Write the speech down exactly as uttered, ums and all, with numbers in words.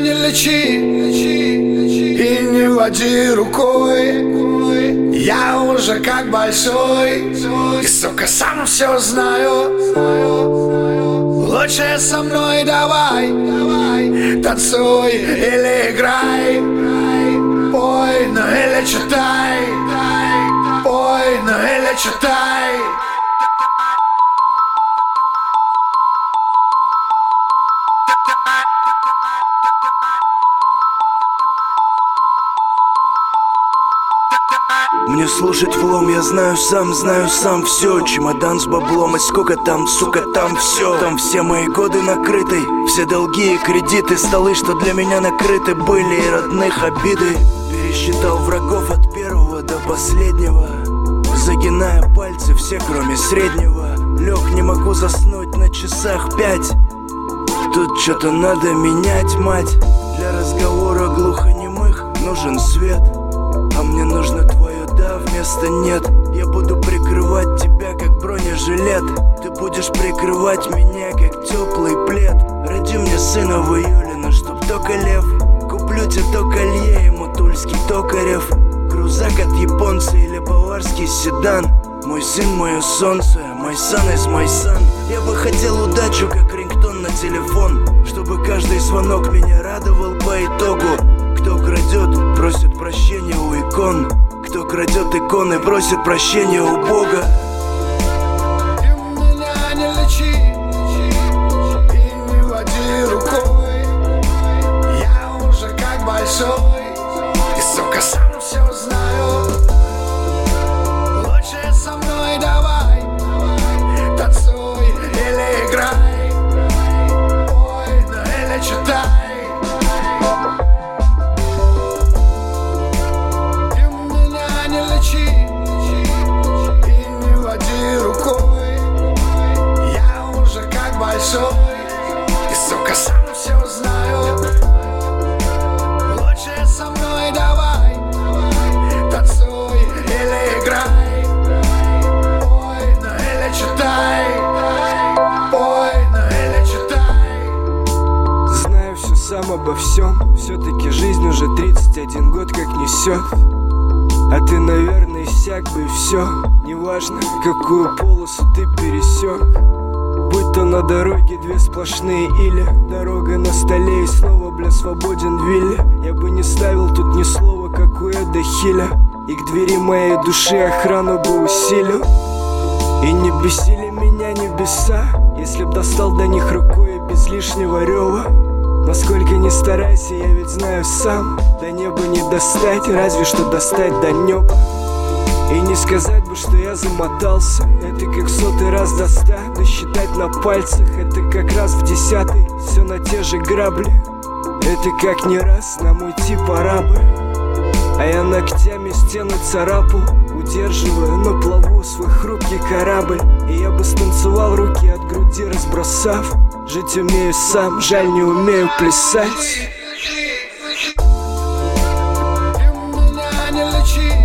не лечи и не води рукой. Я уже как большой и, сука, сам все знаю. Лучше со мной давай, танцуй или играй, пой, ну или читай, пой, ну или читай. Мне слушать влом, я знаю сам, знаю сам все. Чемодан с баблом, и сколько там, сука, там все. Там все мои годы накрыты, все долги и кредиты, столы, что для меня накрыты были, и родных обиды. Пересчитал врагов от первого до последнего, загиная пальцы все, кроме среднего. Лег, не могу заснуть, на часах пять. Тут что-то надо менять, мать. Для разговора глухонемых нужен свет, а мне нужно твое да вместо нет. Я буду прикрывать тебя, как бронежилет. Ты будешь прикрывать меня, как теплый плед. Роди мне сына в июле, но чтоб только лев. Куплю тебе то колье, ему тульский токарев. Крузак от японца или баварский седан. Мой сын, мое солнце, мой сан из мой сан. Я бы хотел удачу, как рингтон на телефон, чтобы каждый звонок меня радовал по итогу. Кто крадет, просит прощения у икон. Кто крадет иконы, просит прощения у Бога. Ты меня не лечи и не води рукой. Я уже как большой и, сука, сам все знаю. Лучше со мной давай, танцуй или играй, пой, ну или читай. И, сука, сам все знаю. Лучше со мной давай, танцуй или играй, пой, ну или читай, пой, ну или читай. Знаю все сам обо всем, все-таки жизнь уже тридцать один год как несет. А ты, наверное, иссяк бы и все. Неважно, какую полосу ты пересек. Будь то на дороге две сплошные или дорога на столе и снова, бля, свободен вилле. Я бы не ставил тут ни слова, как у Эда Хиля. И к двери моей души охрану бы усилил. И не бесили меня небеса, если б достал до них рукой и без лишнего рева. Насколько не старайся, я ведь знаю сам, до неба не достать, разве что достать до неба. И не сказать бы, что я замотался. Это как сотый раз до ста, досчитать на пальцах. Это как раз в десятый, все на те же грабли. Это как не раз, нам уйти пора бы. А я ногтями стену царапал, удерживая на плаву свой хрупкий корабль. И я бы станцевал, руки от груди разбросав. Жить умею сам, жаль, не умею плясать. Ты меня не лечи